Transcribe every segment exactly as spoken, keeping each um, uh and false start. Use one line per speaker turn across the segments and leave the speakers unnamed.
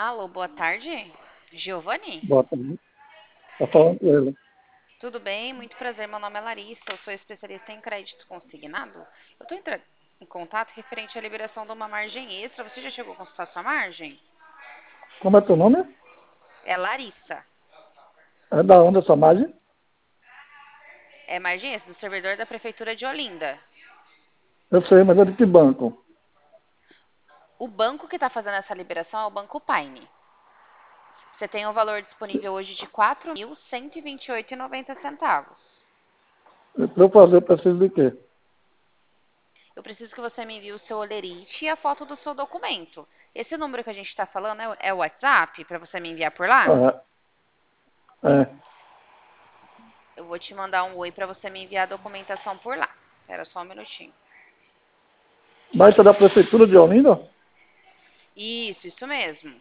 Alô, boa tarde. Giovanni?
Boa tarde. Tá falando com ele.
Tudo bem? Muito prazer. Meu nome é Larissa. Eu sou especialista em crédito consignado. Eu estou entrando em contato referente à liberação de uma margem extra. Você já chegou a consultar sua margem?
Como é teu nome?
É Larissa.
É da onde essa margem?
É margem extra do servidor da Prefeitura de Olinda.
Eu sei, mas é de que banco?
O banco que está fazendo essa liberação é o Banco Paine. Você tem um valor disponível hoje de quatro mil cento e vinte e oito reais e noventa centavos.
Para eu fazer, eu preciso de quê?
Eu preciso que você me envie o seu olerite e a foto do seu documento. Esse número que a gente está falando é o é o WhatsApp para você me enviar por lá?
Ah, é.
Eu vou te mandar um oi para você me enviar a documentação por lá. Espera só um minutinho.
Baixa da Prefeitura de Olinda?
Isso, isso mesmo.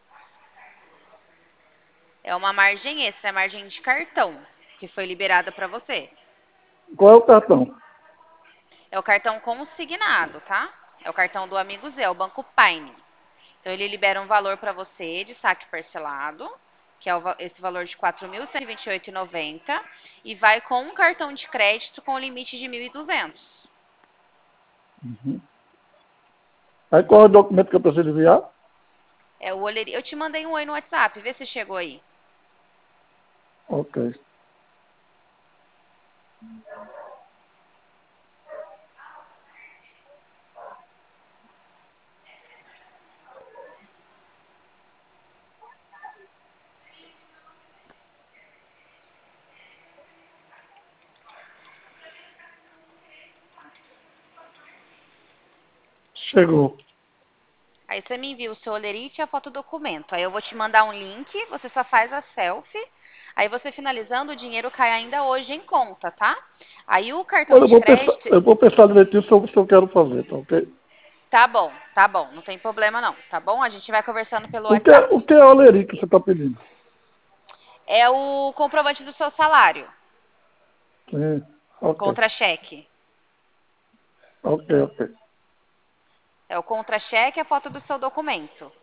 É uma margem extra, é margem de cartão que foi liberada para você.
Qual é o cartão?
É o cartão consignado, tá? É o cartão do amigo Zé, o Banco Paine. Então ele libera um valor para você de saque parcelado, que é o esse valor de quatro mil cento e vinte e oito reais e noventa centavos, e vai com um cartão de crédito com limite de mil e duzentos.
Uhum. Aí qual é o documento que eu preciso enviar?
É o olheria. Eu te mandei um oi no WhatsApp, vê se chegou aí.
Ok. Chegou.
Aí você me envia o seu olerite e a foto do documento. Aí eu vou te mandar um link, você só faz a selfie. Aí você finalizando, o dinheiro cai ainda hoje em conta, tá? Aí o cartão
Olha, eu
de
vou pensar,
crédito.
eu vou pensar direitinho sobre o que eu quero fazer, tá ok?
Tá bom, tá bom, não tem problema não, tá bom? A gente vai conversando pelo
O que, é-
WhatsApp.
o que é a Oleri que você está pedindo?
É o comprovante do seu salário,
Sim. Ok.
contra-cheque.
Ok, ok.
É o contra-cheque e a foto do seu documento.